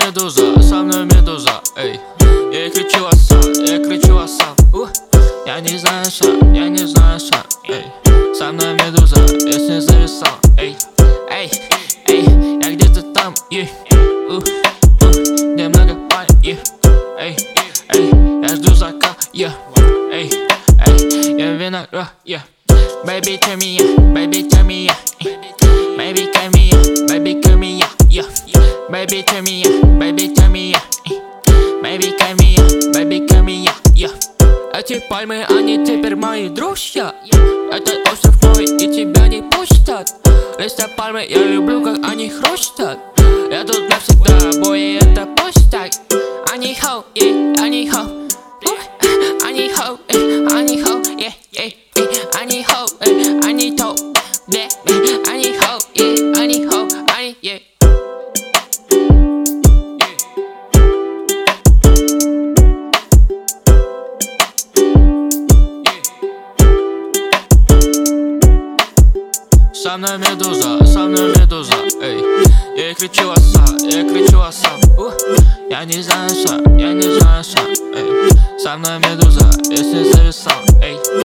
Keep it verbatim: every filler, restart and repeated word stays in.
медуза, со мной медуза, эй. Я ей кричу оса, я кричу оса. Ух. Я не знаю сам, я не знаю сам, эй. Со мной медуза, я с ней зависал, эй. Эй, эй, я где-то там, ей. Ух, ух, где много пальм, ей. Эй, эй, я жду закат, я. Эй, эй, я виноград, я. Baby, turn me on, baby, turn me on. Baby, come here, baby, come here, yeah. Baby, turn me on, baby, turn me on. Baby, come here, baby, come here, yeah. Эти пальмы, они теперь мои друзья. Этот остров мой, и тебя не пустят. Листья пальмы, я люблю, как они хрустят. Я тут навсегда, бой, это пусть так. Они хоу, yeah, они хоу. Они хоу, они хоу, yeah, yeah. Они хоу, они тоу, yeah. Они хоу, yeah, они хоу, они, yeah. Со мной медуза, со мной медуза, эй. Я ей кричу оса, я ей кричу оса. Ух. Я не знаю сам, я не знаю сам, эй. Со мной медуза, я с ней зависал, эй.